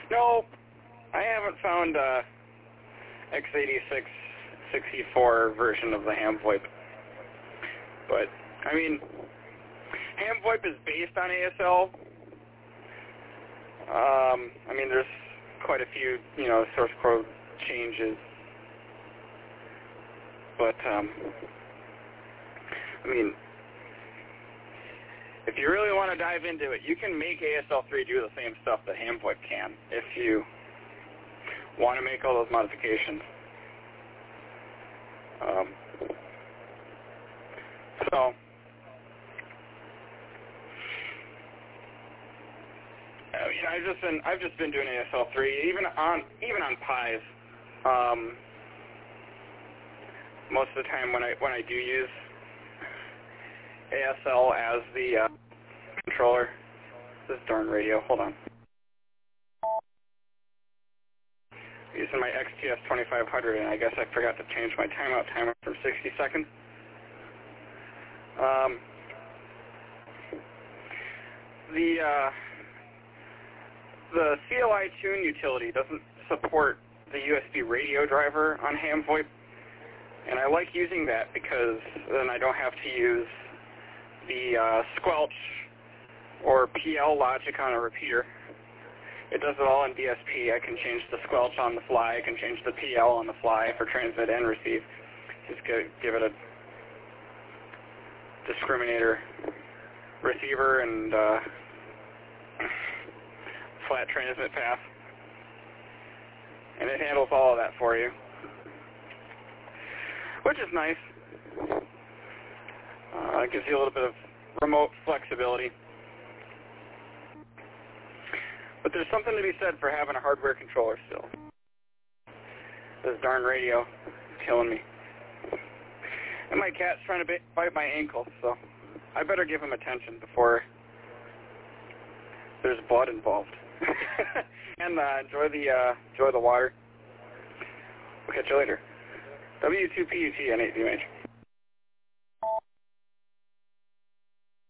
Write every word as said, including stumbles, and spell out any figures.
No, I haven't found a x eighty-six sixty-four version of the ham VoIP. But, I mean, ham VoIP is based on A S L. Um, I mean, there's quite a few, you know, source code changes. But, um, I mean, if you really want to dive into it, you can make A S L three do the same stuff that ham VoIP can if you want to make all those modifications. Um, so, uh, you know, I've just been I've just been doing A S L three, even on even on Pies. Um, most of the time when I when I do use A S L as the uh, controller, this darn radio. Hold on. Using my X T S twenty-five hundred, and I guess I forgot to change my timeout timer from sixty seconds. Um, the uh, the C L I Tune utility doesn't support the U S B radio driver on ham VoIP, and I like using that because then I don't have to use the uh, squelch or P L logic on a repeater. It does it all in D S P. I can change the squelch on the fly. I can change the P L on the fly for transmit and receive. Just give it a discriminator receiver and uh, flat transmit path. And it handles all of that for you, which is nice. Uh, it gives you a little bit of remote flexibility. But there's something to be said for having a hardware controller still. This darn radio is killing me. And my cat's trying to bite my ankle, so I better give him attention before there's blood involved. And uh, enjoy the uh, enjoy the water. We'll catch you later. W two P U T N eight V M H.